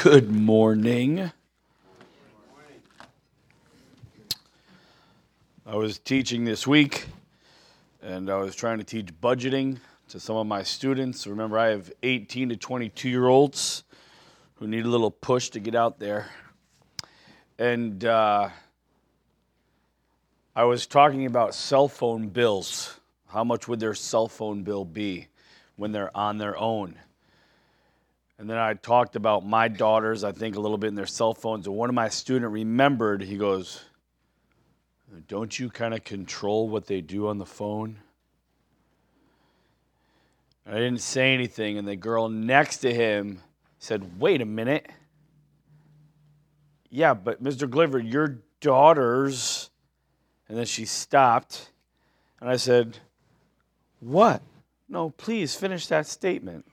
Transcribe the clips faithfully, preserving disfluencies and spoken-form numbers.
Good morning. I was teaching this week, and I was trying to teach budgeting to some of my students. Remember, I have eighteen to twenty-two-year-olds who need a little push to get out there. And uh, I was talking about cell phone bills. How much would their cell phone bill be when they're on their own? And then I talked about my daughters, I think, a little bit in their cell phones. And one of my students remembered, he goes, don't you kind of control what they do on the phone? And I didn't say anything, and the girl next to him said, wait a minute. Yeah, but Mister Gliver, your daughters... And then she stopped, and I said, what? No, please finish that statement.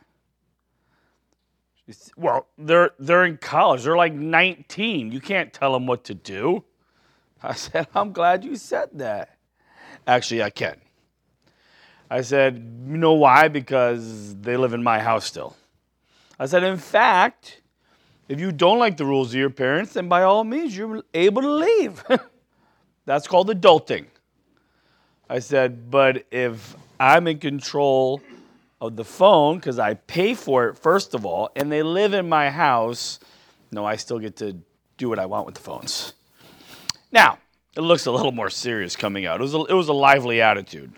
She said, well, they're they're in college. They're like nineteen. You can't tell them what to do. I said, I'm glad you said that. Actually, I can. I said, you know why? Because they live in my house still. I said, in fact, if you don't like the rules of your parents, then by all means, you're able to leave. That's called adulting. I said, but if I'm in control of the phone, because I pay for it, first of all, and they live in my house, no, I still get to do what I want with the phones. Now, it looks a little more serious coming out. It was a, it was a lively attitude.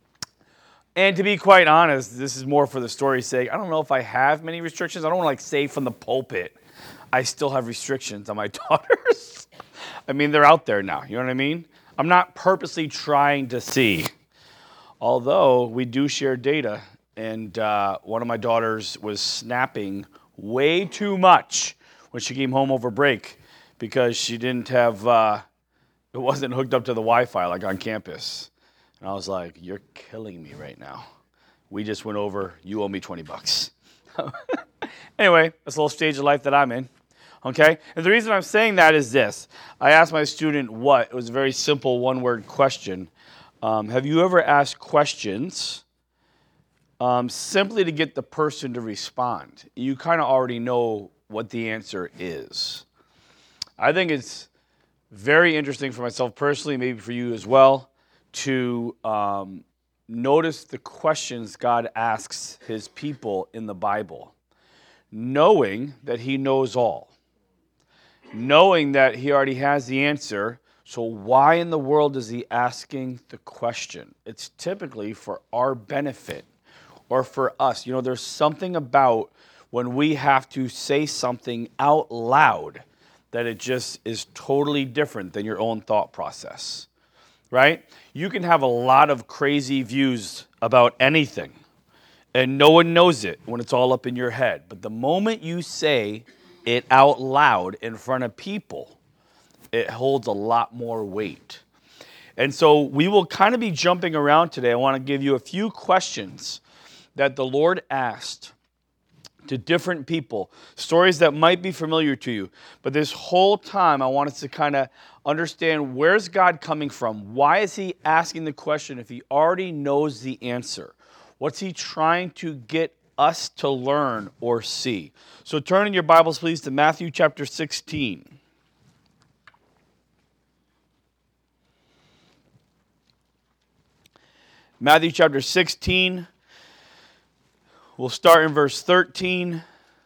And to be quite honest, this is more for the story's sake. I don't know if I have many restrictions. I don't want to like say from the pulpit, I still have restrictions on my daughters. I mean, they're out there now. You know what I mean? I'm not purposely trying to see. Although we do share data, and uh, one of my daughters was snapping way too much when she came home over break because she didn't have, uh, it wasn't hooked up to the Wi-Fi like on campus. And I was like, you're killing me right now. We just went over, you owe me twenty bucks. Anyway, that's a little stage of life that I'm in. Okay? And the reason I'm saying that is this. I asked my student what. It was a very simple one-word question. Um, have you ever asked questions um, simply to get the person to respond? You kind of already know what the answer is. I think it's very interesting for myself personally, maybe for you as well, to um, notice the questions God asks his people in the Bible, knowing that he knows all. Knowing that he already has the answer, so why in the world is he asking the question? It's typically for our benefit or for us. You know, there's something about when we have to say something out loud that it just is totally different than your own thought process, right? You can have a lot of crazy views about anything, and no one knows it when it's all up in your head. But the moment you say it out loud in front of people, it holds a lot more weight. And so we will kind of be jumping around today. I want to give you a few questions that the Lord asked to different people, stories that might be familiar to you. But this whole time, I want us to kind of understand, where's God coming from? Why is he asking the question if he already knows the answer? What's he trying to get us to learn or see? So turn in your Bibles, please, to Matthew chapter sixteen. Matthew chapter sixteen. We'll start in verse thirteen.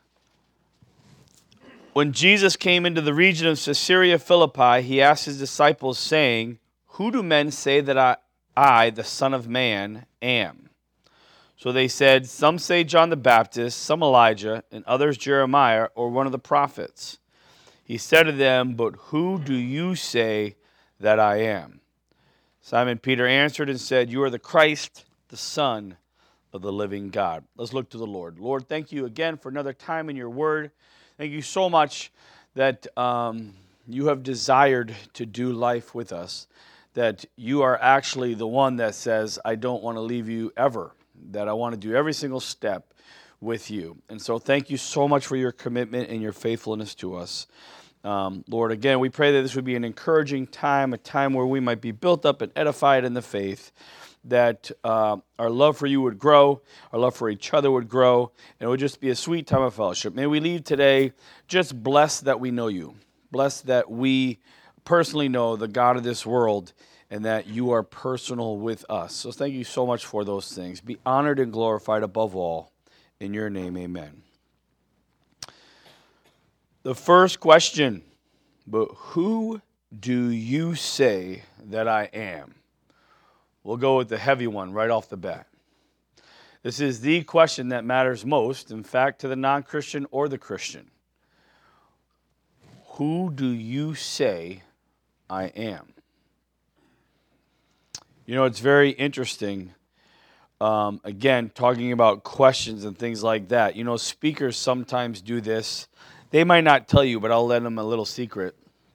When Jesus came into the region of Caesarea Philippi, he asked his disciples, saying, who do men say that I, I, the Son of Man, am? So they said, some say John the Baptist, some Elijah, and others Jeremiah, or one of the prophets. He said to them, but who do you say that I am? Simon Peter answered and said, you are the Christ, the Son of the living God. Let's look to the Lord. Lord, thank you again for another time in your word. Thank you so much that um, you have desired to do life with us, that you are actually the one that says, I don't want to leave you ever, that I want to do every single step with you. And so thank you so much for your commitment and your faithfulness to us. Um, Lord, again, we pray that this would be an encouraging time, a time where we might be built up and edified in the faith. that uh, our love for you would grow, our love for each other would grow, and it would just be a sweet time of fellowship. May we leave today just blessed that we know you, blessed that we personally know the God of this world, and that you are personal with us. So thank you so much for those things. Be honored and glorified above all. In your name, amen. The first question, but who do you say that I am? We'll go with the heavy one right off the bat. This is the question that matters most, in fact, to the non-Christian or the Christian. Who do you say I am? You know, it's very interesting, um, again, talking about questions and things like that. You know, speakers sometimes do this. They might not tell you, but I'll let them a little secret.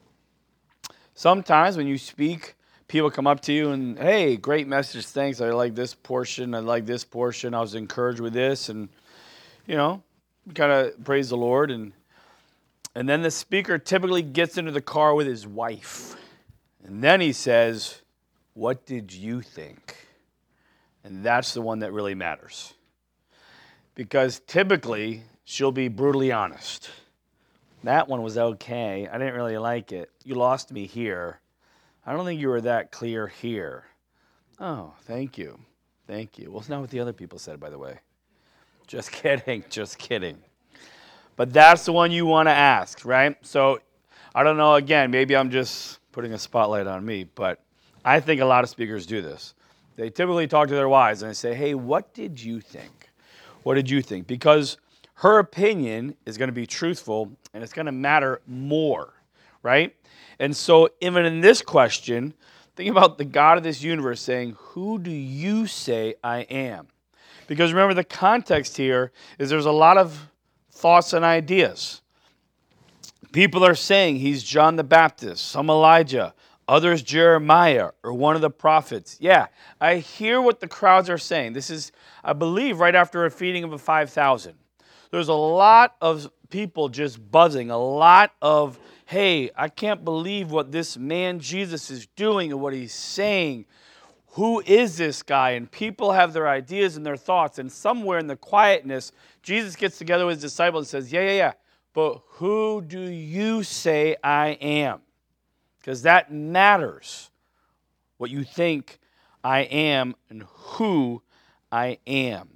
Sometimes when you speak, people come up to you and, hey, great message, thanks, I like this portion, I like this portion, I was encouraged with this, and, you know, kind of praise the Lord. And and then the speaker typically gets into the car with his wife, and then he says, what did you think? And that's the one that really matters. Because typically, she'll be brutally honest. That one was okay. I didn't really like it. You lost me here. I don't think you were that clear here. Oh, thank you. Thank you. Well, it's not what the other people said, by the way. Just kidding. Just kidding. But that's the one you want to ask, right? So, I don't know, again, maybe I'm just putting a spotlight on me, but I think a lot of speakers do this. They typically talk to their wives and they say, hey, what did you think? What did you think? Because her opinion is going to be truthful and it's going to matter more, right? And so even in this question, think about the God of this universe saying, who do you say I am? Because remember, the context here is there's a lot of thoughts and ideas. People are saying he's John the Baptist, some Elijah, others Jeremiah, or one of the prophets. Yeah, I hear what the crowds are saying. This is, I believe, right after a feeding of a five thousand. There's a lot of people just buzzing, a lot of, hey, I can't believe what this man Jesus is doing and what he's saying. Who is this guy? And people have their ideas and their thoughts. And somewhere in the quietness, Jesus gets together with his disciples and says, yeah, yeah, yeah, but who do you say I am? Because that matters, what you think I am and who I am.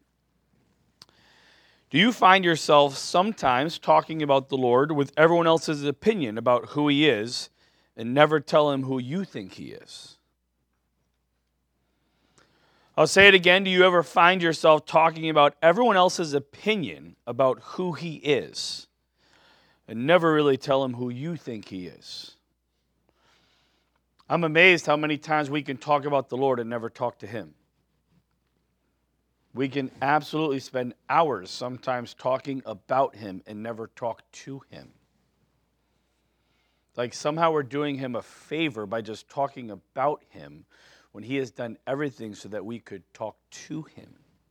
Do you find yourself sometimes talking about the Lord with everyone else's opinion about who he is and never tell him who you think he is? I'll say it again. Do you ever find yourself talking about everyone else's opinion about who he is and never really tell him who you think he is? I'm amazed how many times we can talk about the Lord and never talk to him. We can absolutely spend hours sometimes talking about him and never talk to him. Like somehow we're doing him a favor by just talking about him when he has done everything so that we could talk to him.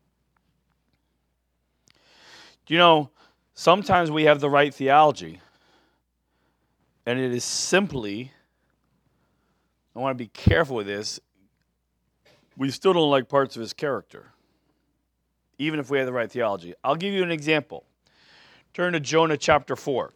You know, sometimes we have the right theology, and it is simply, I want to be careful with this, we still don't like parts of his character, even if we have the right theology. I'll give you an example. Turn to Jonah chapter four.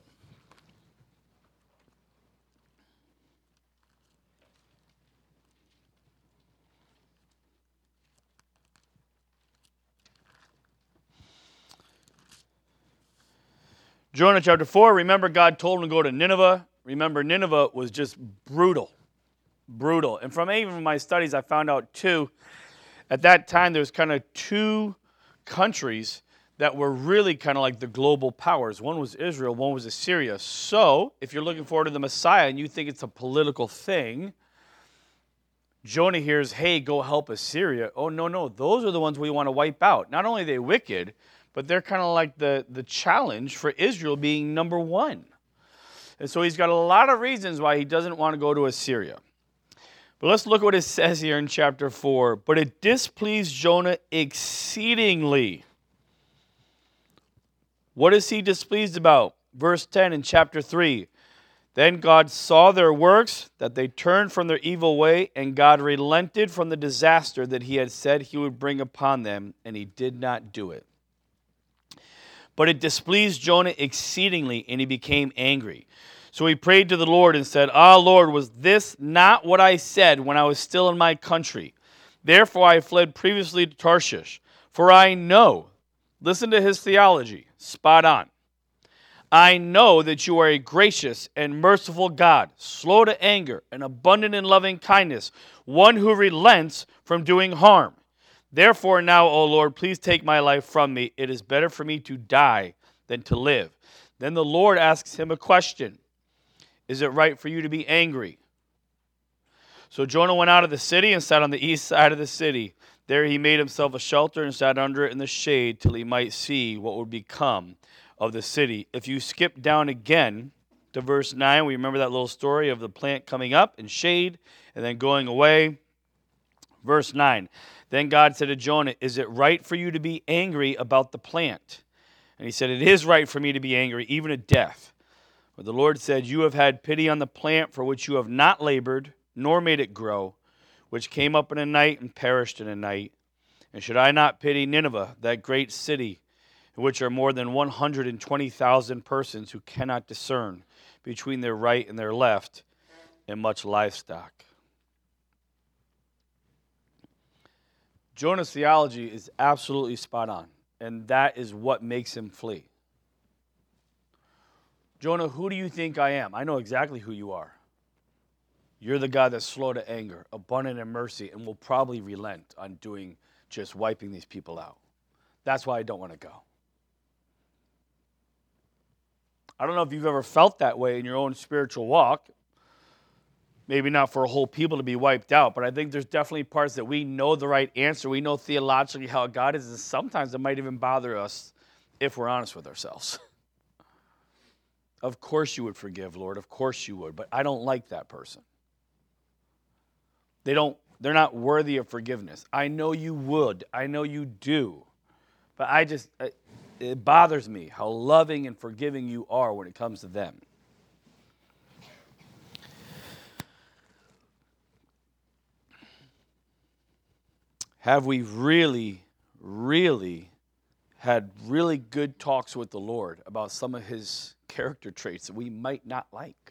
Jonah chapter four, remember God told him to go to Nineveh. Remember, Nineveh was just brutal. Brutal. And from even my studies, I found out too, at that time there was kind of two countries that were really kind of like the global powers. One was Israel, one was Assyria. So, if you're looking forward to the Messiah and you think it's a political thing, Jonah hears, hey, go help Assyria. Oh, no, no, those are the ones we want to wipe out. Not only are they wicked, but they're kind of like the, the challenge for Israel being number one. And so he's got a lot of reasons why he doesn't want to go to Assyria. But let's look what it says here in chapter four. But it displeased Jonah exceedingly. What is he displeased about? Verse ten in chapter three. Then God saw their works, that they turned from their evil way, and God relented from the disaster that he had said he would bring upon them, and he did not do it. But it displeased Jonah exceedingly, and he became angry. So he prayed to the Lord and said, Ah, Lord, was this not what I said when I was still in my country? Therefore I fled previously to Tarshish, for I know, listen to his theology, spot on. I know that you are a gracious and merciful God, slow to anger and abundant in loving kindness, one who relents from doing harm. Therefore now, O Lord, please take my life from me. It is better for me to die than to live. Then the Lord asks him a question. Is it right for you to be angry? So Jonah went out of the city and sat on the east side of the city. There he made himself a shelter and sat under it in the shade till he might see what would become of the city. If you skip down again to verse nine, we remember that little story of the plant coming up in shade and then going away. Verse nine, then God said to Jonah, is it right for you to be angry about the plant? And he said, it is right for me to be angry, even to death. But the Lord said, you have had pity on the plant for which you have not labored, nor made it grow, which came up in a night and perished in a night. And should I not pity Nineveh, that great city, in which are more than one hundred twenty thousand persons who cannot discern between their right and their left, and much livestock? Jonah's theology is absolutely spot on, and that is what makes him flee. Jonah, who do you think I am? I know exactly who you are. You're the God that's slow to anger, abundant in mercy, and will probably relent on doing just wiping these people out. That's why I don't want to go. I don't know if you've ever felt that way in your own spiritual walk. Maybe not for a whole people to be wiped out, but I think there's definitely parts that we know the right answer. We know theologically how God is, and sometimes it might even bother us if we're honest with ourselves. Of course you would forgive, Lord. Of course you would, but I don't like that person. They don't, they're not worthy of forgiveness. I know you would. I know you do. But I just... I, It bothers me how loving and forgiving you are when it comes to them. Have we really, really had really good talks with the Lord about some of his character traits that we might not like?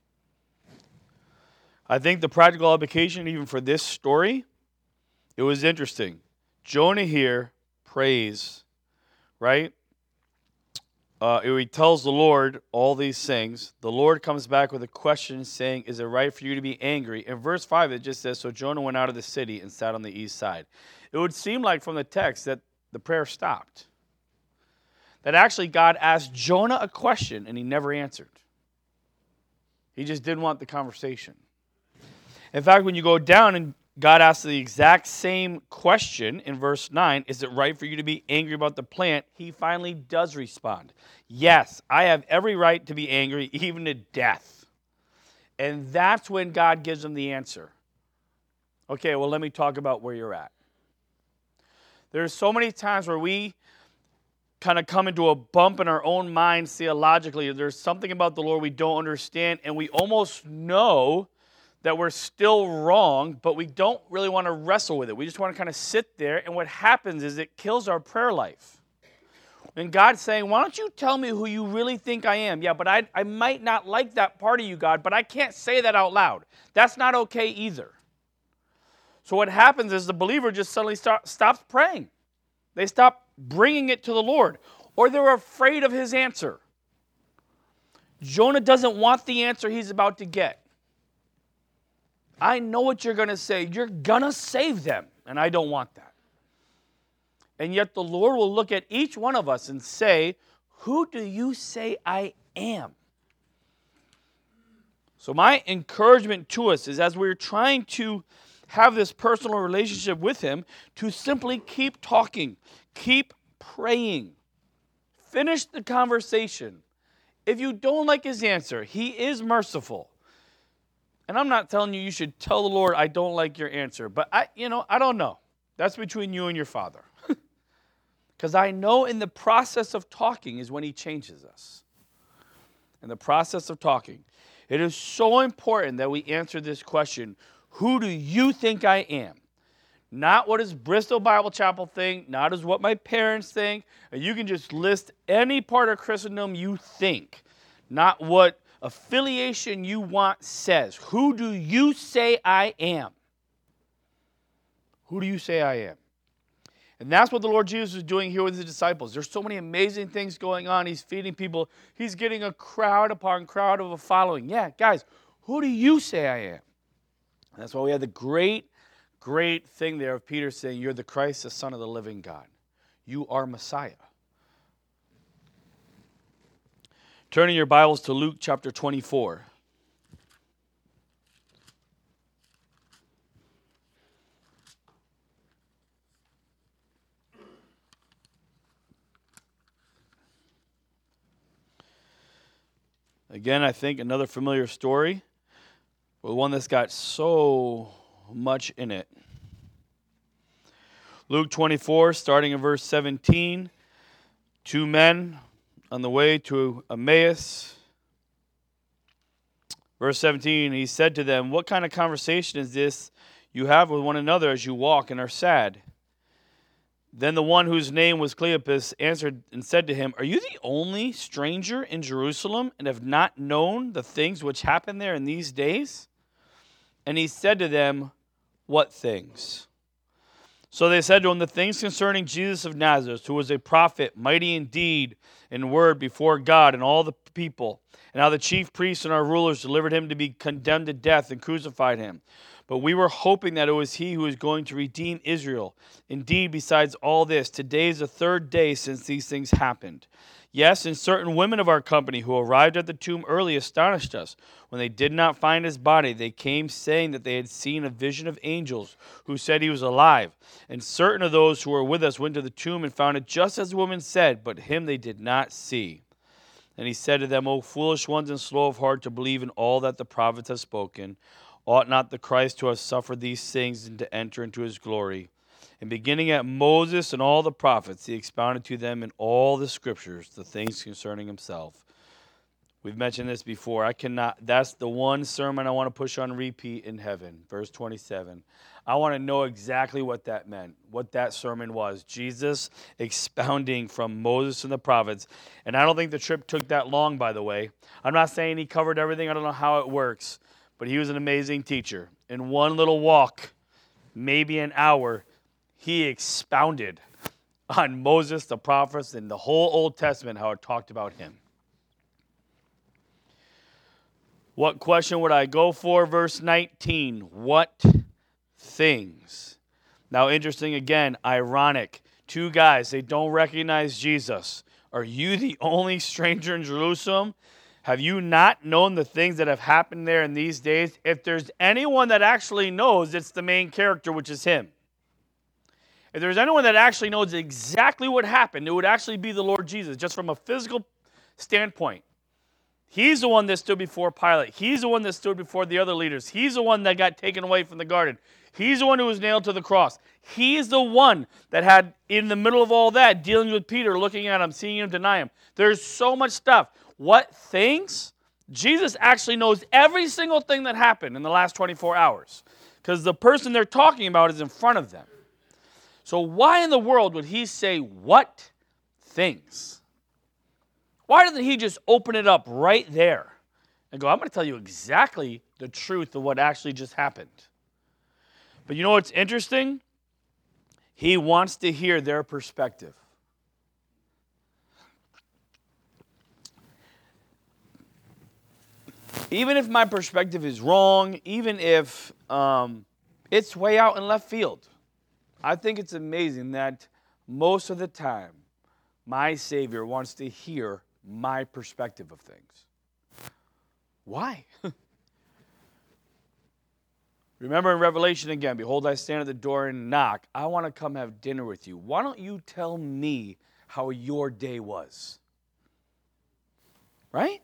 I think the practical application, even for this story, it was interesting. Jonah here prays, right? Uh, he tells the Lord all these things. The Lord comes back with a question saying, is it right for you to be angry? In verse five, it just says, so Jonah went out of the city and sat on the east side. It would seem like from the text that the prayer stopped. That actually God asked Jonah a question and he never answered. He just didn't want the conversation. In fact, when you go down and God asks the exact same question in verse nine, is it right for you to be angry about the plant? He finally does respond. Yes, I have every right to be angry, even to death. And that's when God gives him the answer. Okay, well, let me talk about where you're at. There's so many times where we kind of come into a bump in our own minds theologically. There's something about the Lord we don't understand, and we almost know that we're still wrong, but we don't really want to wrestle with it. We just want to kind of sit there, and what happens is it kills our prayer life. And God's saying, why don't you tell me who you really think I am? Yeah, but I, I might not like that part of you, God, but I can't say that out loud. That's not okay either. So what happens is the believer just suddenly start, stops praying. They stop bringing it to the Lord, or they're afraid of his answer. Jonah doesn't want the answer he's about to get. I know what you're going to say. You're going to save them, and I don't want that. And yet the Lord will look at each one of us and say, who do you say I am? So my encouragement to us is, as we're trying to have this personal relationship with him, to simply keep talking, keep praying, finish the conversation. If you don't like his answer, he is merciful. And I'm not telling you you should tell the Lord, I don't like your answer. But I, you know, I don't know. That's between you and your Father. Because I know in the process of talking is when he changes us. in the process of talking, it is so important that we answer this question, who do you think I am? Not what does Bristol Bible Chapel think, not as what my parents think. And you can just list any part of Christendom you think, not what affiliation you want says. Who do you say I am? Who do you say I am? And that's what the Lord Jesus is doing here with his disciples. There's so many amazing things going on. He's feeding people. He's getting a crowd upon crowd of a following. Yeah, guys, who do you say I am? And that's why we have the great, great thing there of Peter saying, you're the Christ, the Son of the living God. You are Messiah. Turning your Bibles to Luke chapter twenty-four. Again, I think another familiar story, but one that's got so much in it. Luke twenty-four, starting in verse seventeen. Two men on the way to Emmaus. Verse seventeen, he said to them, what kind of conversation is this you have with one another as you walk and are sad? Then the one whose name was Cleopas answered and said to him, are you the only stranger in Jerusalem and have not known the things which happen there in these days? And he said to them, what things? So they said to him, the things concerning Jesus of Nazareth, who was a prophet, mighty in deed and word before God and all the people, and how the chief priests and our rulers delivered him to be condemned to death and crucified him. But we were hoping that it was he who was going to redeem Israel. Indeed, besides all this, today is the third day since these things happened. Yes, and certain women of our company who arrived at the tomb early astonished us. When they did not find his body, they came saying that they had seen a vision of angels who said he was alive. And certain of those who were with us went to the tomb and found it just as the woman said, but him they did not see. And he said to them, O foolish ones and slow of heart to believe in all that the prophets have spoken. Ought not the Christ to have suffered these things and to enter into his glory? And beginning at Moses and all the prophets, he expounded to them in all the scriptures the things concerning himself. We've mentioned this before. I cannot, that's the one sermon I want to push on repeat in heaven. Verse twenty-seven. I want to know exactly what that meant, what that sermon was. Jesus expounding from Moses and the prophets. And I don't think the trip took that long, by the way. I'm not saying he covered everything. I don't know how it works. But he was an amazing teacher. In one little walk, maybe an hour, he expounded on Moses, the prophets, and the whole Old Testament, how it talked about him. What question would I go for? Verse nineteen. What things? Now, interesting again, ironic. Two guys, they don't recognize Jesus. Are you the only stranger in Jerusalem? Have you not known the things that have happened there in these days? If there's anyone that actually knows, it's the main character, which is him. If there's anyone that actually knows exactly what happened, it would actually be the Lord Jesus, just from a physical standpoint. He's the one that stood before Pilate. He's the one that stood before the other leaders. He's the one that got taken away from the garden. He's the one who was nailed to the cross. He's the one that had, in the middle of all that, dealing with Peter, looking at him, seeing him deny him. There's so much stuff. What things? Jesus actually knows every single thing that happened in the last twenty-four hours. Because the person they're talking about is in front of them. So why in the world would he say, what things? Why doesn't he just open it up right there and go, I'm going to tell you exactly the truth of what actually just happened? But you know what's interesting? He wants to hear their perspective. Even if my perspective is wrong, even if um, it's way out in left field, I think it's amazing that most of the time, my Savior wants to hear my perspective of things. Why? Remember in Revelation again, behold, I stand at the door and knock. I want to come have dinner with you. Why don't you tell me how your day was? Right?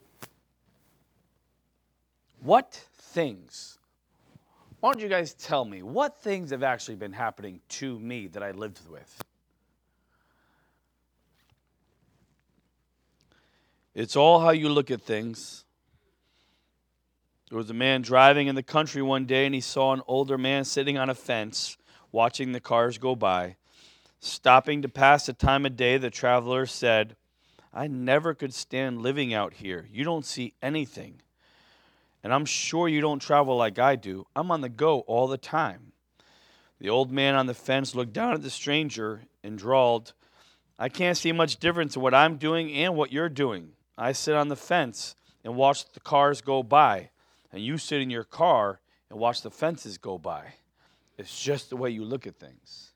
What things? Why don't you guys tell me what things have actually been happening to me that I lived with? It's all how you look at things. There was a man driving in the country one day, and he saw an older man sitting on a fence, watching the cars go by. Stopping to pass the time of day, the traveler said, "I never could stand living out here. You don't see anything. And I'm sure you don't travel like I do. I'm on the go all the time." The old man on the fence looked down at the stranger and drawled, "I can't see much difference in what I'm doing and what you're doing. I sit on the fence and watch the cars go by, and you sit in your car and watch the fences go by. It's just the way you look at things."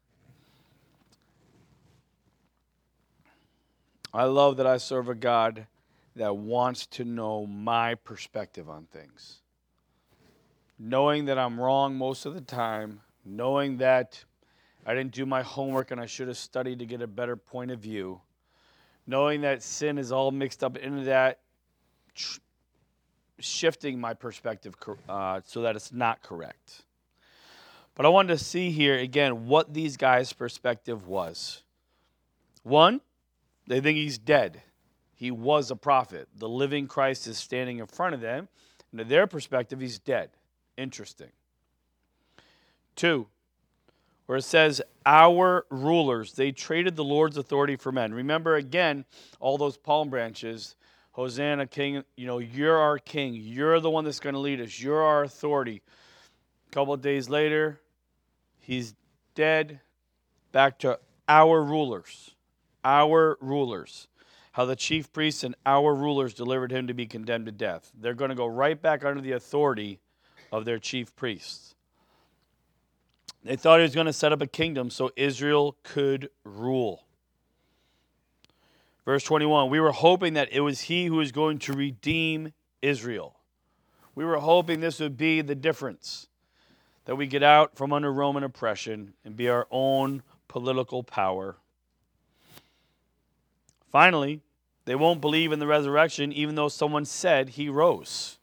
I love that I serve a God that wants to know my perspective on things. Knowing that I'm wrong most of the time, knowing that I didn't do my homework and I should have studied to get a better point of view, knowing that sin is all mixed up into that, tr- shifting my perspective uh, so that it's not correct. But I wanted to see here, again, what these guys' perspective was. One, they think he's dead. He was a prophet. The living Christ is standing in front of them. And to their perspective, he's dead. Interesting. Two, where it says, our rulers, they traded the Lord's authority for men. Remember, again, all those palm branches. Hosanna, King, you know, you're our king. You're the one that's going to lead us. You're our authority. A couple of days later, he's dead. Back to our rulers. Our rulers. How the chief priests and our rulers delivered him to be condemned to death. They're going to go right back under the authority of their chief priests. They thought he was going to set up a kingdom so Israel could rule. Verse twenty-one, we were hoping that it was he who was going to redeem Israel. We were hoping this would be the difference, that we get out from under Roman oppression and be our own political power. Finally, they won't believe in the resurrection even though someone said he rose.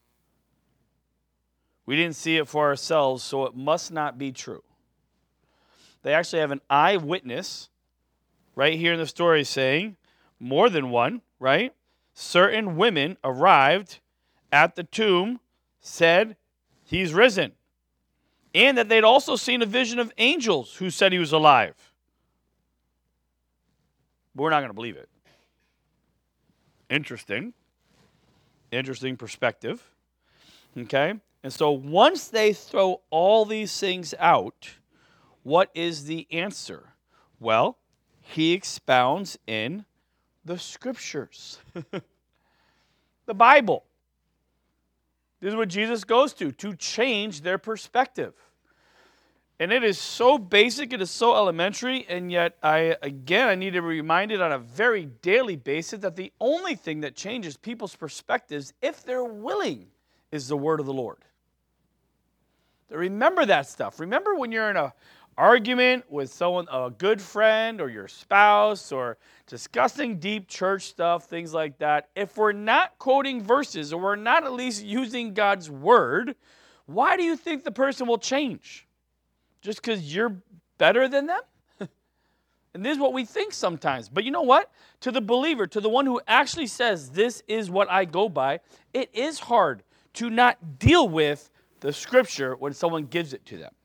We didn't see it for ourselves, so it must not be true. They actually have an eyewitness right here in the story saying, more than one, right? Certain women arrived at the tomb, said he's risen. And that they'd also seen a vision of angels who said he was alive. But we're not going to believe it. Interesting. Interesting perspective. Okay? And so once they throw all these things out, what is the answer? Well, he expounds in the scriptures. The Bible. This is what Jesus goes to, to change their perspective. And it is so basic, it is so elementary, and yet, I again, I need to be reminded on a very daily basis that the only thing that changes people's perspectives, if they're willing, is the word of the Lord. Remember that stuff. Remember when you're in an argument with someone, a good friend or your spouse, or discussing deep church stuff, things like that. If we're not quoting verses or we're not at least using God's word, why do you think the person will change? Just because you're better than them? And this is what we think sometimes. But you know what? To the believer, to the one who actually says, this is what I go by, it is hard to not deal with the scripture when someone gives it to them.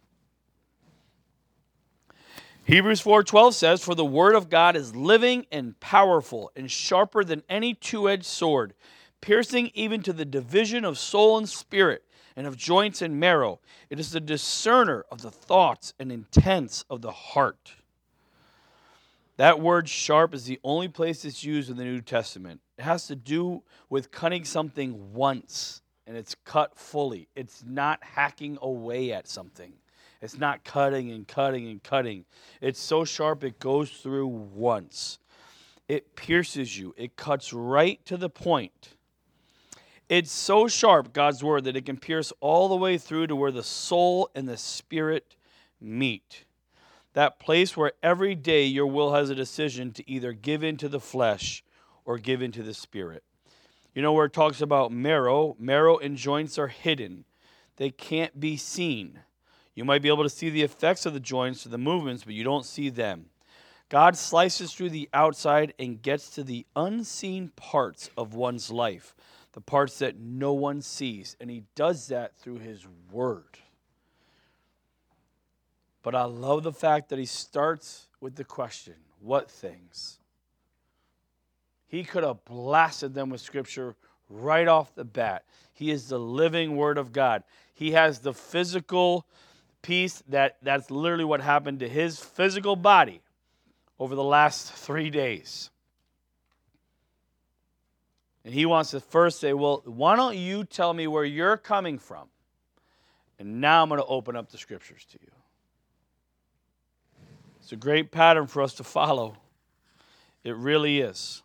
Hebrews four twelve says, for the word of God is living and powerful and sharper than any two-edged sword, piercing even to the division of soul and spirit and of joints and marrow. It is the discerner of the thoughts and intents of the heart. That word sharp is the only place it's used in the New Testament. It has to do with cutting something once, and it's cut fully. It's not hacking away at something. It's not cutting and cutting and cutting. It's so sharp it goes through once. It pierces you. It cuts right to the point. It's so sharp, God's word, that it can pierce all the way through to where the soul and the spirit meet. That place where every day your will has a decision to either give in to the flesh or give in to the spirit. You know where it talks about marrow, marrow and joints are hidden. They can't be seen. You might be able to see the effects of the joints or the movements, but you don't see them. God slices through the outside and gets to the unseen parts of one's life, the parts that no one sees. And he does that through his word. But I love the fact that he starts with the question, what things? He could have blasted them with scripture right off the bat. He is the living word of God. He has the physical piece that that's literally what happened to his physical body over the last three days. And he wants to first say, well, why don't you tell me where you're coming from? And now I'm going to open up the scriptures to you. It's a great pattern for us to follow. It really is.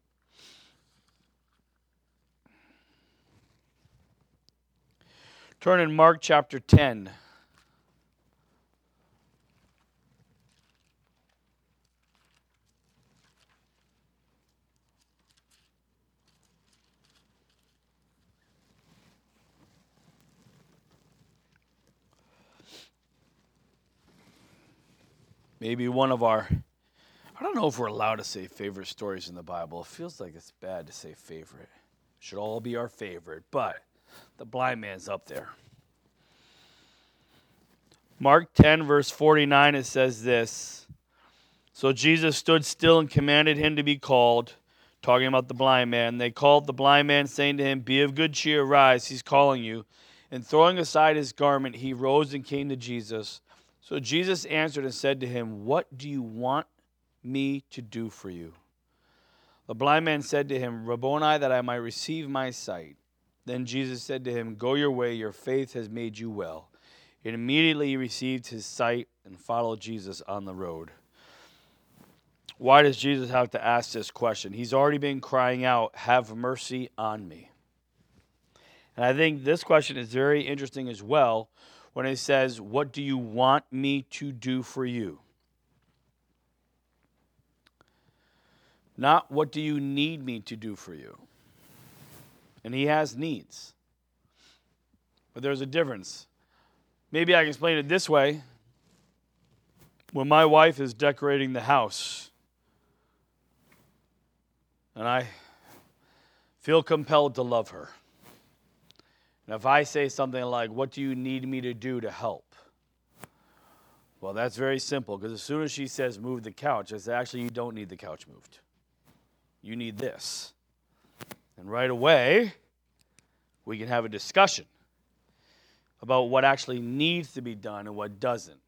Turn in Mark chapter ten. Maybe one of our, I don't know if we're allowed to say favorite stories in the Bible. It feels like it's bad to say favorite. It should all be our favorite, but the blind man's up there. Mark ten, verse forty-nine, it says this. So Jesus stood still and commanded him to be called, talking about the blind man. They called the blind man, saying to him, be of good cheer, rise, he's calling you. And throwing aside his garment, he rose and came to Jesus. So Jesus answered and said to him, what do you want me to do for you? The blind man said to him, Rabboni, that I might receive my sight. Then Jesus said to him, go your way, your faith has made you well. And immediately he received his sight and followed Jesus on the road. Why does Jesus have to ask this question? He's already been crying out, have mercy on me. And I think this question is very interesting as well when it says, what do you want me to do for you? Not what do you need me to do for you? And he has needs. But there's a difference. Maybe I can explain it this way. When my wife is decorating the house, and I feel compelled to love her, and if I say something like, what do you need me to do to help? Well, that's very simple, because as soon as she says, move the couch, I say, actually, you don't need the couch moved. You need this. And right away, we can have a discussion about what actually needs to be done and what doesn't.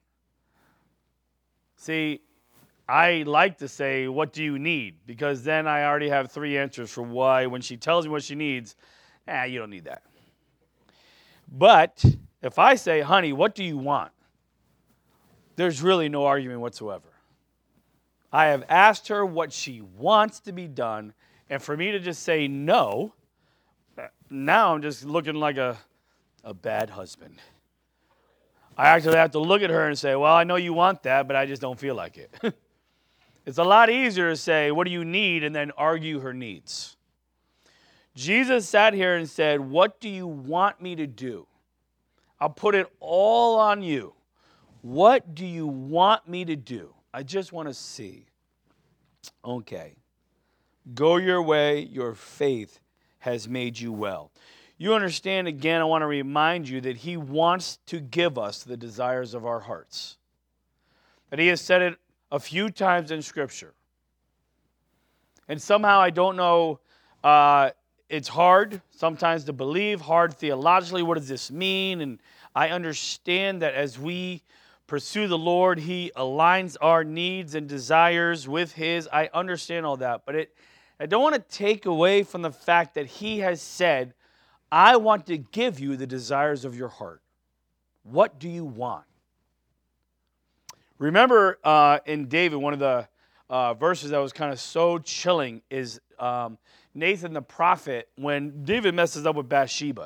See, I like to say, what do you need? Because then I already have three answers for why, when she tells me what she needs, ah, you don't need that. But if I say, honey, what do you want? There's really no argument whatsoever. I have asked her what she wants to be done, and for me to just say no, now I'm just looking like a, a bad husband. I actually have to look at her and say, well, I know you want that, but I just don't feel like it. It's a lot easier to say, what do you need, and then argue her needs. Jesus sat here and said, what do you want me to do? I'll put it all on you. What do you want me to do? I just want to see. Okay. Go your way. Your faith has made you well. You understand, again, I want to remind you that he wants to give us the desires of our hearts. That he has said it a few times in Scripture. And somehow I don't know, uh, it's hard sometimes to believe, hard theologically, what does this mean? And I understand that as we pursue the Lord, he aligns our needs and desires with his. I understand all that, but it, I don't want to take away from the fact that he has said, I want to give you the desires of your heart. What do you want? Remember uh, in David, one of the uh, verses that was kind of so chilling is um, Nathan the prophet, when David messes up with Bathsheba.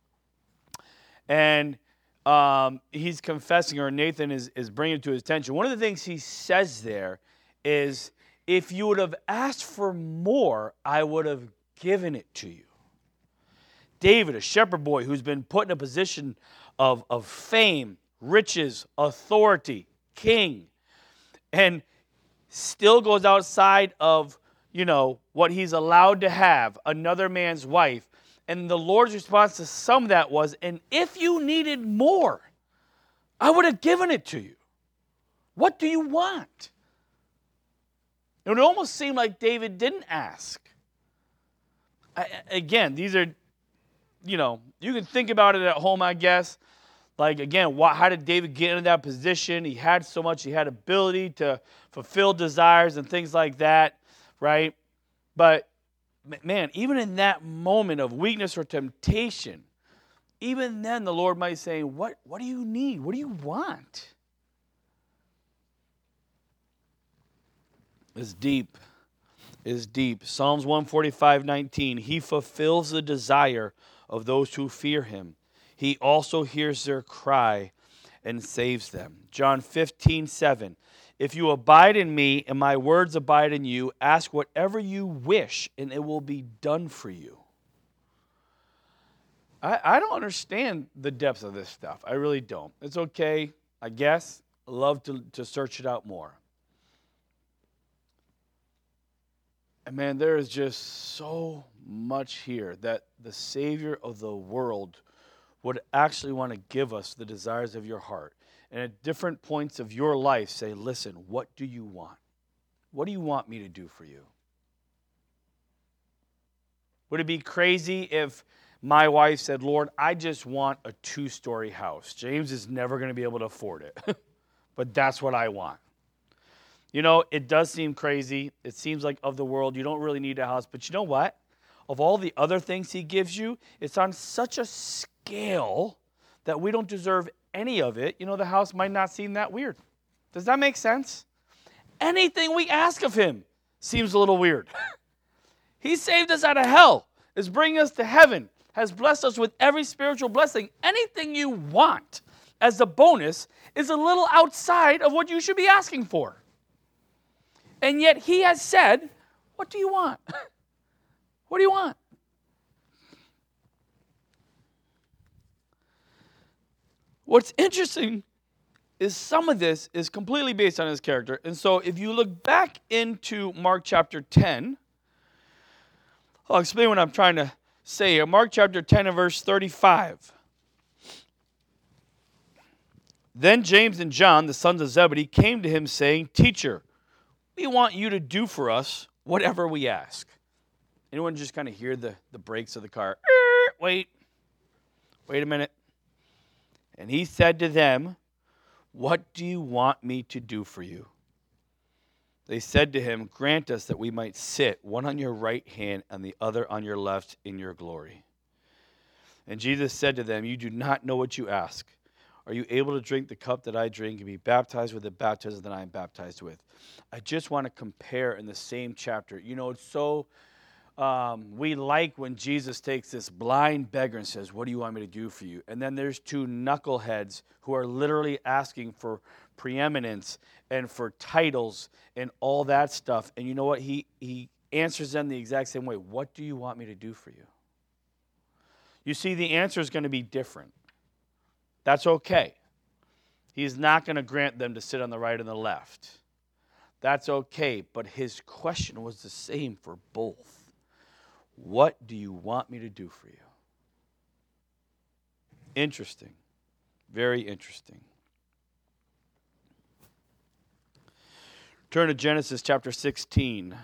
And um, he's confessing, or Nathan is, is bringing it to his attention. One of the things he says there is, if you would have asked for more, I would have given it to you. David, a shepherd boy who's been put in a position of, of fame, riches, authority, king, and still goes outside of, you know, what he's allowed to have, another man's wife. And the Lord's response to some of that was, and if you needed more, I would have given it to you. What do you want? And it almost seemed like David didn't ask. I, again, these are, you know, you can think about it at home, I guess. Like, again, why, how did David get into that position? He had so much. He had ability to fulfill desires and things like that, right? But, man, even in that moment of weakness or temptation, even then the Lord might be saying, what, what do you need? What do you want? It's deep. It's deep. Psalms one forty-five, nineteen. He fulfills the desire of those who fear him. He also hears their cry and saves them. John fifteen, seven. If you abide in me and my words abide in you, ask whatever you wish and it will be done for you. I, I don't understand the depths of this stuff. I really don't. It's okay, I guess. I love to, to search it out more. And man, there is just so much here that the Savior of the world would actually want to give us the desires of your heart. And at different points of your life, say, listen, what do you want? What do you want me to do for you? Would it be crazy if my wife said, Lord, I just want a two-story house. James is never going to be able to afford it. But that's what I want. You know, it does seem crazy. It seems like of the world, you don't really need a house. But you know what? Of all the other things he gives you, it's on such a scale that we don't deserve any of it. You know, the house might not seem that weird. Does that make sense? Anything we ask of him seems a little weird. He saved us out of hell, is bringing us to heaven, has blessed us with every spiritual blessing. Anything you want as a bonus is a little outside of what you should be asking for. And yet he has said, what do you want? What do you want? What's interesting is some of this is completely based on his character. And so if you look back into Mark chapter ten, I'll explain what I'm trying to say here. Mark chapter ten and verse thirty-five. Then James and John, the sons of Zebedee, came to him saying, Teacher, we want you to do for us whatever we ask. Anyone just kind of hear the, the brakes of the car? Er, wait. Wait a minute. And he said to them, what do you want me to do for you? They said to him, grant us that we might sit, one on your right hand and the other on your left in your glory. And Jesus said to them, you do not know what you ask. Are you able to drink the cup that I drink and be baptized with the baptism that I am baptized with? I just want to compare in the same chapter. You know, it's so, um, we like when Jesus takes this blind beggar and says, what do you want me to do for you? And then there's two knuckleheads who are literally asking for preeminence and for titles and all that stuff. And you know what? He, he answers them the exact same way. What do you want me to do for you? You see, the answer is going to be different. That's okay. He's not going to grant them to sit on the right and the left. That's okay, but his question was the same for both. What do you want me to do for you? Interesting. Very interesting. Turn to Genesis chapter sixteen.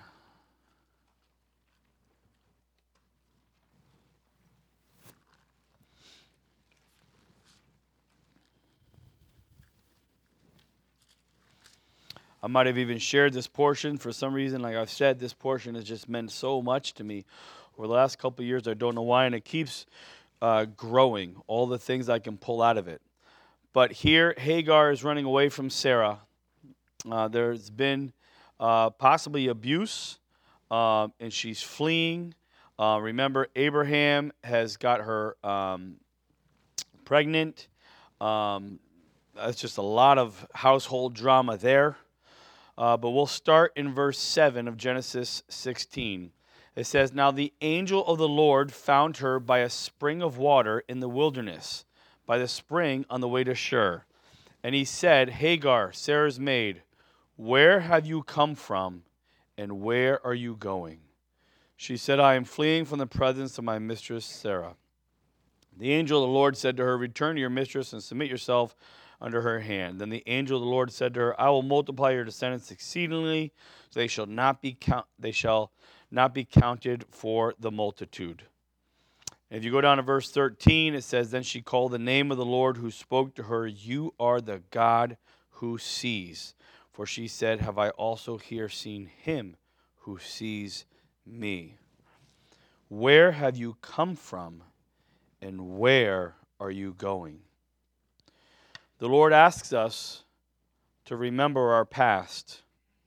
I might have even shared this portion. For some reason, like I've said, this portion has just meant so much to me over the last couple of years. I don't know why, and it keeps uh, growing, all the things I can pull out of it. But here, Hagar is running away from Sarah. Uh, there's been uh, possibly abuse, uh, and she's fleeing. Uh, remember, Abraham has got her um, pregnant. Um, that's just a lot of household drama there. Uh, but we'll start in verse seven of Genesis sixteen. It says, now the angel of the Lord found her by a spring of water in the wilderness, by the spring on the way to Shur. And he said, Hagar, Sarah's maid, Where have you come from, and where are you going?" She said, "I am fleeing from the presence of my mistress Sarah." The angel of the Lord said to her, "Return to your mistress and submit yourself under her hand." Then the angel of the Lord said to her, "I will multiply your descendants exceedingly, so they shall not be count they shall not be counted for the multitude." And if you go down to verse thirteen, it says, "Then she called the name of the Lord who spoke to her, 'You are the God who sees.' For she said, 'Have I also here seen him who sees me?'" Where have you come from, and where are you going? The Lord asks us to remember our past.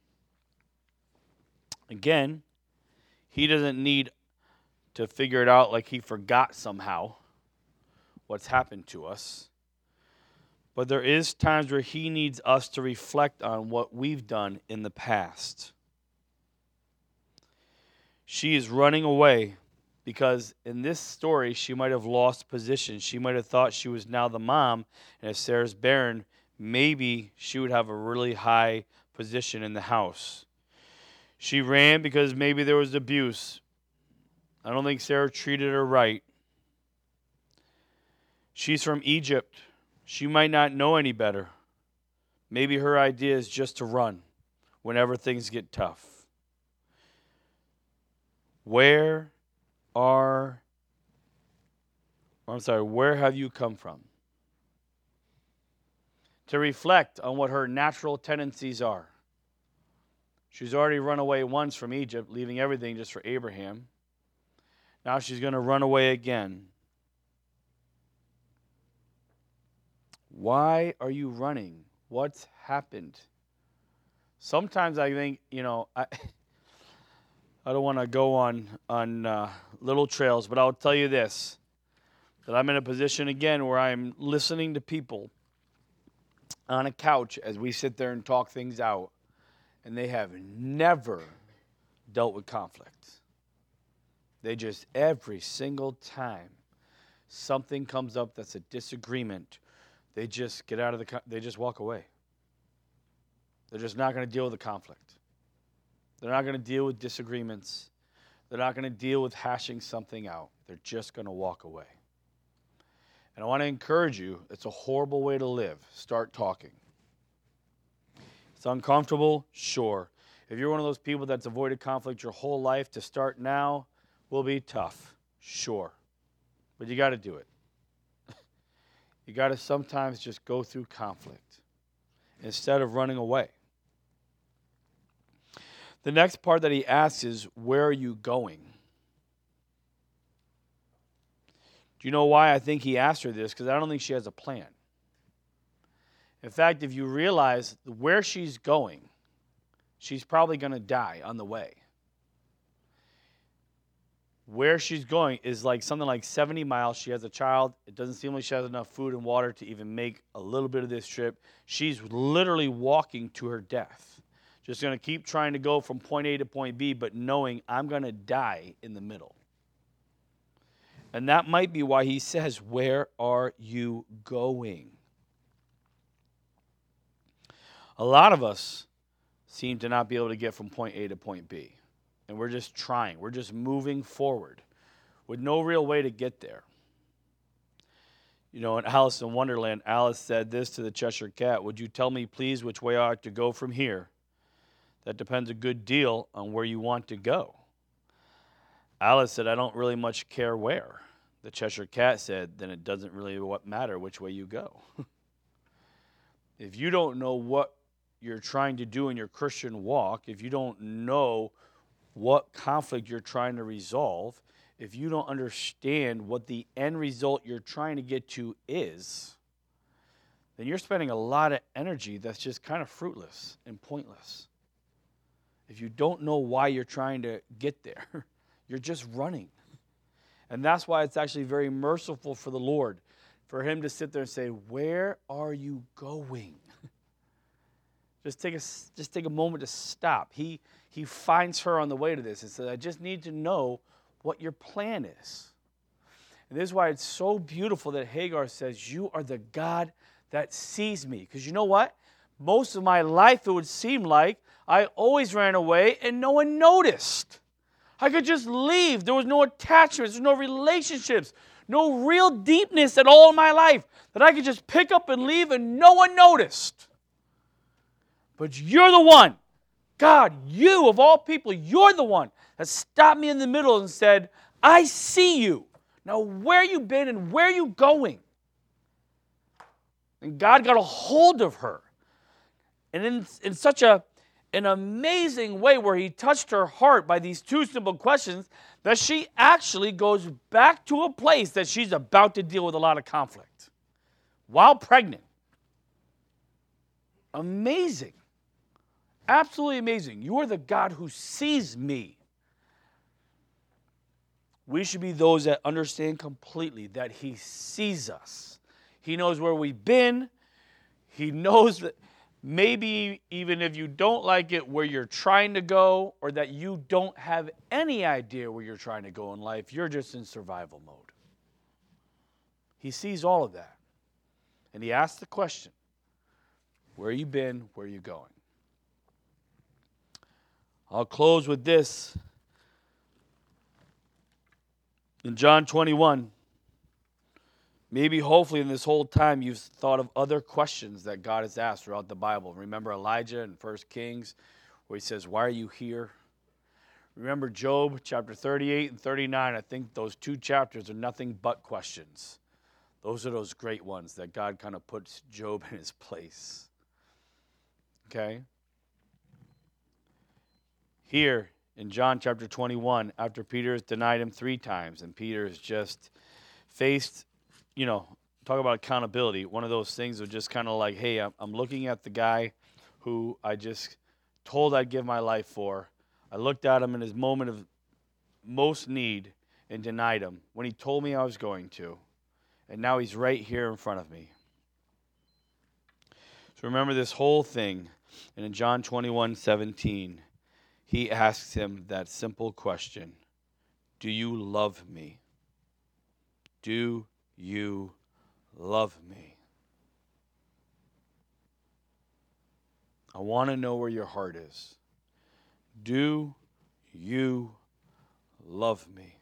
Again, he doesn't need to figure it out like he forgot somehow what's happened to us. But there is times where he needs us to reflect on what we've done in the past. She is running away because in this story, she might have lost position. She might have thought she was now the mom, and if Sarah's barren, maybe she would have a really high position in the house. She ran because maybe there was abuse. I don't think Sarah treated her right. She's from Egypt. She might not know any better. Maybe her idea is just to run whenever things get tough. Where are, I'm sorry, where have you come from? To reflect on what her natural tendencies are. She's already run away once from Egypt, leaving everything just for Abraham. Now she's going to run away again. Why are you running? What's happened? Sometimes I think, you know, I I don't want to go on, on uh, little trails, but I'll tell you this, that I'm in a position again where I'm listening to people on a couch as we sit there and talk things out, and they have never dealt with conflict. They just, every single time something comes up that's a disagreement, they just get out of the, they just walk away. They're just not going to deal with the conflict. They're not going to deal with disagreements. They're not going to deal with hashing something out. They're just going to walk away. And I want to encourage you, it's a horrible way to live. Start talking. It's uncomfortable, sure. If you're one of those people that's avoided conflict your whole life, to start now will be tough, sure. But you got to do it. You got to sometimes just go through conflict instead of running away. The next part that he asks is, where are you going? Do you know why I think he asked her this? Because I don't think she has a plan. In fact, if you realize where she's going, she's probably going to die on the way. Where she's going is like something like seventy miles. She has a child. It doesn't seem like she has enough food and water to even make a little bit of this trip. She's literally walking to her death. Just going to keep trying to go from point A to point B, but knowing I'm going to die in the middle. And that might be why he says, where are you going? A lot of us seem to not be able to get from point A to point B. And we're just trying. We're just moving forward with no real way to get there. You know, in Alice in Wonderland, Alice said this to the Cheshire Cat, "Would you tell me, please, which way I ought to go from here? That depends a good deal on where you want to go." Alice said, "I don't really much care where." The Cheshire Cat said, "Then it doesn't really matter which way you go." If you don't know what you're trying to do in your Christian walk, if you don't know what conflict you're trying to resolve, if you don't understand what the end result you're trying to get to is, then you're spending a lot of energy that's just kind of fruitless and pointless. If you don't know why you're trying to get there, you're just running. And that's why it's actually very merciful for the Lord, for him to sit there and say, where are you going? Just take a, just take a moment to stop. He, he finds her on the way to this and says, I just need to know what your plan is. And this is why it's so beautiful that Hagar says, you are the God that sees me. Because you know what? most of my life, it would seem like, I always ran away and no one noticed. I could just leave. There was no attachments, there's no relationships, no real deepness at all in my life that I could just pick up and leave and no one noticed. But you're the one. God, you of all people, you're the one that stopped me in the middle and said, I see you. Now where you been and where you going? And God got a hold of her. And in, in such a, an amazing way where he touched her heart by these two simple questions that she actually goes back to a place that she's about to deal with a lot of conflict while pregnant. Amazing. Absolutely amazing. You are the God who sees me. We should be those that understand completely that he sees us. He knows where we've been. He knows that maybe even if you don't like it, where you're trying to go, or that you don't have any idea where you're trying to go in life. You're just in survival mode. He sees all of that. And he asks the question, where you been, where you going? I'll close with this. In John twenty-one, maybe hopefully in this whole time you've thought of other questions that God has asked throughout the Bible. Remember Elijah in First Kings where he says, why are you here? Remember Job chapter thirty-eight and thirty-nine. I think those two chapters are nothing but questions. Those are those great ones that God kind of puts Job in his place. Okay? Here in John chapter twenty-one, after Peter has denied him three times, and Peter has just faced, you know, talk about accountability. One of those things of just kind of like, hey, I'm, I'm looking at the guy who I just told I'd give my life for. I looked at him in his moment of most need and denied him when he told me I was going to. And now he's right here in front of me. So remember this whole thing. And in John twenty-one seventeen, he asks him that simple question, do you love me? Do you love me? I want to know where your heart is. Do you love me?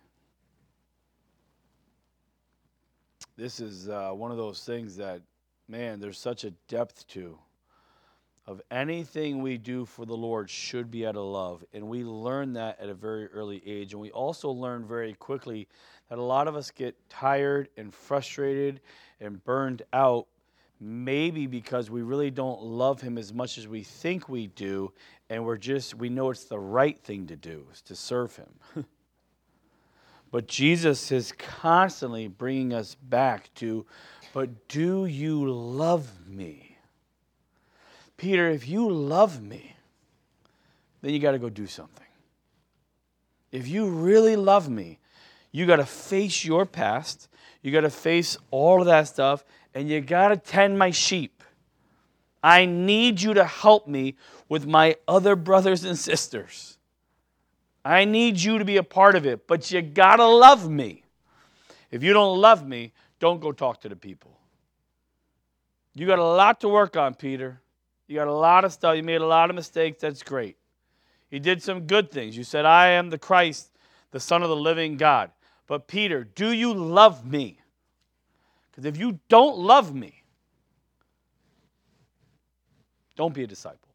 This is uh, one of those things that, man, there's such a depth to. Of anything we do for the Lord should be out of love. And we learn that at a very early age. And we also learn very quickly that a lot of us get tired and frustrated and burned out, maybe because we really don't love him as much as we think we do. And we're just, we know it's the right thing to do, is to serve him. But Jesus is constantly bringing us back to, but do you love me? Peter, if you love me, then you got to go do something. If you really love me, you got to face your past. You got to face all of that stuff, and you got to tend my sheep. I need you to help me with my other brothers and sisters. I need you to be a part of it, but you got to love me. If you don't love me, don't go talk to the people. You got a lot to work on, Peter. You got a lot of stuff. You made a lot of mistakes. That's great. You did some good things. You said, I am the Christ, the Son of the living God. But Peter, do you love me? Because if you don't love me, don't be a disciple.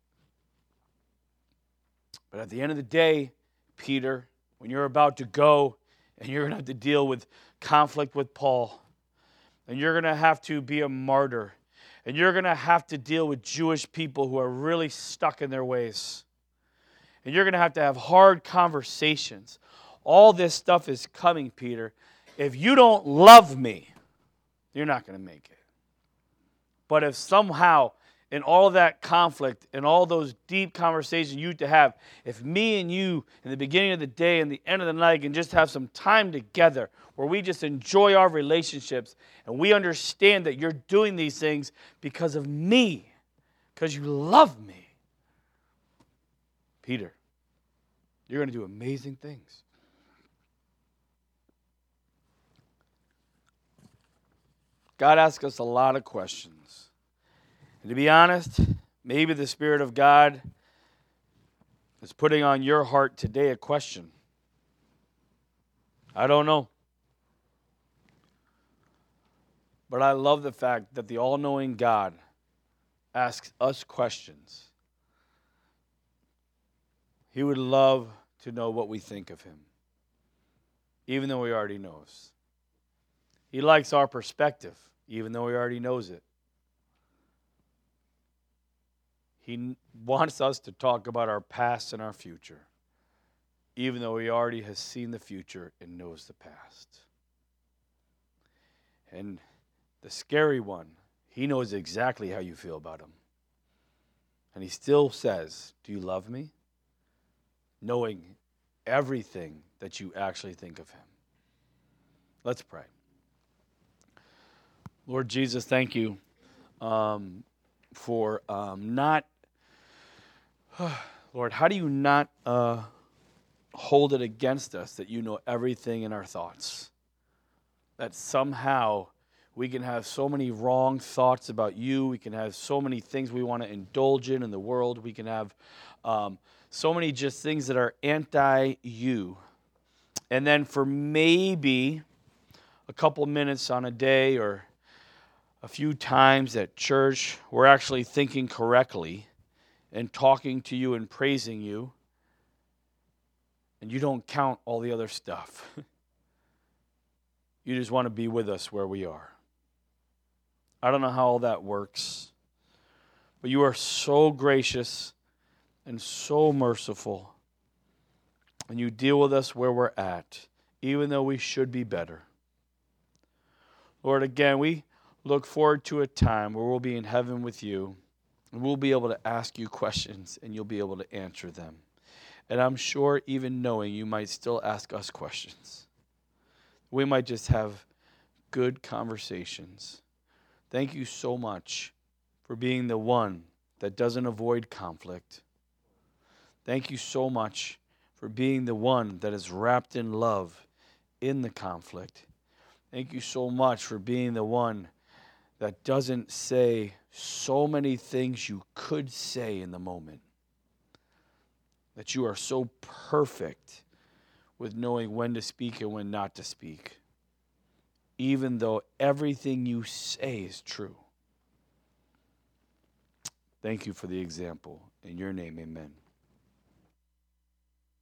But at the end of the day, Peter, when you're about to go and you're going to have to deal with conflict with Paul, and you're going to have to be a martyr, and you're going to have to deal with Jewish people who are really stuck in their ways. And you're going to have to have hard conversations. All this stuff is coming, Peter. If you don't love me, you're not going to make it. But if somehow in all of that conflict and all those deep conversations you used to have, if me and you in the beginning of the day and the end of the night can just have some time together where we just enjoy our relationships and we understand that you're doing these things because of me, because you love me, Peter, you're going to do amazing things. God asks us a lot of questions. And to be honest, Maybe the Spirit of God is putting on your heart today a question. I don't know. But I love the fact that the all-knowing God asks us questions. He would love to know what we think of him, even though he already knows. He likes our perspective, even though he already knows it. He wants us to talk about our past and our future, even though he already has seen the future and knows the past. And the scary one, he knows exactly how you feel about him. And he still says, do you love me? Knowing everything that you actually think of him. Let's pray. Lord Jesus, thank you um, for um, not, Lord, how do you not uh, hold it against us that you know everything in our thoughts? That somehow we can have so many wrong thoughts about you. We can have so many things we want to indulge in in the world. We can have um, so many just things that are anti-you. And then for maybe a couple minutes on a day or a few times at church, we're actually thinking correctly and talking to you and praising you. And you don't count all the other stuff. You just want to be with us where we are. I don't know how all that works, but you are so gracious and so merciful, and you deal with us where we're at, even though we should be better. Lord, again, we look forward to a time where we'll be in heaven with you, and we'll be able to ask you questions, and you'll be able to answer them. And I'm sure even knowing you might still ask us questions. We might just have good conversations. Thank you so much for being the one that doesn't avoid conflict. Thank you so much for being the one that is wrapped in love in the conflict. Thank you so much for being the one that doesn't say so many things you could say in the moment. That you are so perfect with knowing when to speak and when not to speak, even though everything you say is true. Thank you for the example. In your name, amen.